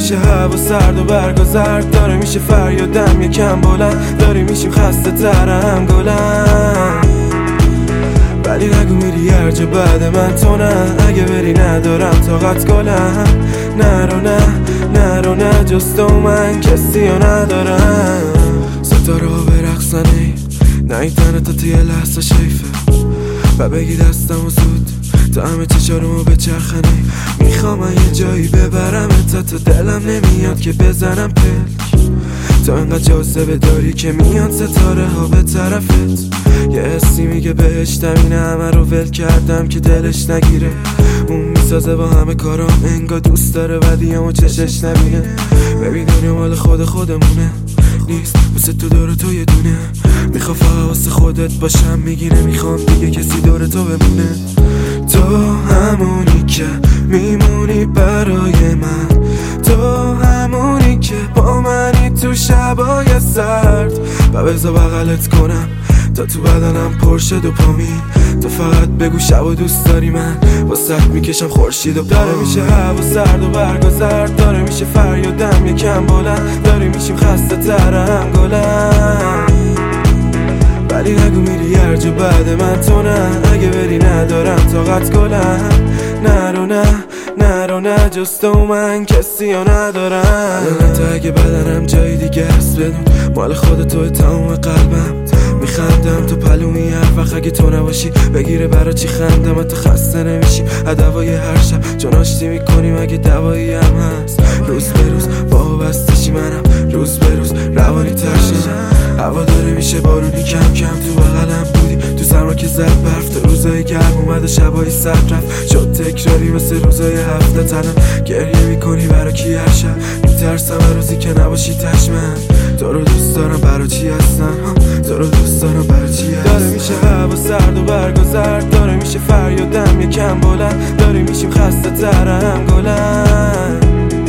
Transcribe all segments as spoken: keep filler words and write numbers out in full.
میشه هوا سرد و برگا زرد، داره میشه فریادم یکم بلند، داری میشیم خسته ترم گلم. ولی نگو میری هر جا بعد من تو نه، اگه بری ندارم طاقت گلم. نرو نه نرو نه جز تو من کسی رو ندارم. ستاره ها برقصن ای نه این تنه تا توی لحظه شیفه و بگی دستم و زود تا همه چشارمو بچرخنه. میخوام من یه جایی ببرم تا تو دلم نمیاد که بزنم پلک. تو انقدر جاذبه داری که میان ستاره ها به طرفت. یه حسی میگه بهشتم اینه همه رو ول کردم که دلش نگیره. اون میسازه با همه کارام انگار دوست داره و دیامو چشش نبینه. ببین دنیا مال خود خودمونه نیست واسه تو دور تو یه دونه. میخوا فقط واسه خودت باشم میگی نمیخوام دیگه کسی دور تو بمونه. تو همونی که میمونی برای من، تو همونی که با منی تو شبای سرد و بذار بغلت کنم تا تو بدنم پرشه دوپامین. تو فقط بگو شب و دوست داری من واسه میکشم خورشید و داره میشه هوا سرد و برگا زرد، داره میشه فریادم یکم بلند، داری میشیم خسته ترم گلم. ولی نگو میری هر جا بعد من تو نه، اگه بری ندارم طاقت گلم. نرو نه نرو نه جز تو من کسی رو ندارم. الان تا اگه بدنم جای دیگه هست بدون مال خود توی تمام قلبم. میخندم تو پلومی هر وقت اگه تو نباشی بگیره برا چی خندم تو خسته نمیشی هدوای هر شب چون آشتی میکنیم اگه دوایی هم هست. روز به روز وابستشی منم روز به روز روانی تر شدم. هوا داره میشه بارونی کم کم تو بغلم بودی تو سرما که زد برف. تو روزای گرم اومد و شبای سرد رفت شد تکراری مثل روزای هفته تنم گریه میکنی برا کی هر شب. میترسم هر روزی که نباشی تشمن. تو رو دوست دارم برا چی هستم، تو رو دوست دارم برا چی هستم. داره میشه هوا سرد و برگا زرد، داره میشه فریادم یکم بلند، داری میشیم خسته ترم گلم.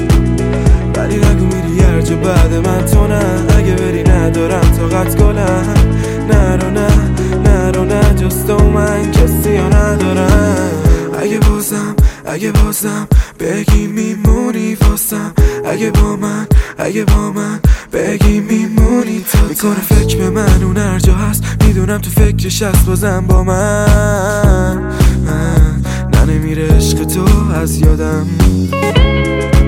ولی نگو میری هر جا بعد من تو نه، اگه بری ندارم طاقت گلم. نرو نه نرو نه جز تو من کسی رو ندارم. اگه بازم اگه بازم بگی میمونی واسم، اگه با من اگه با من بگی میمونی تا میکنه فکر به من اون هر جا هست. میدونم تو فکرش هست بازم با من. نه نمیره عشق تو از یادم.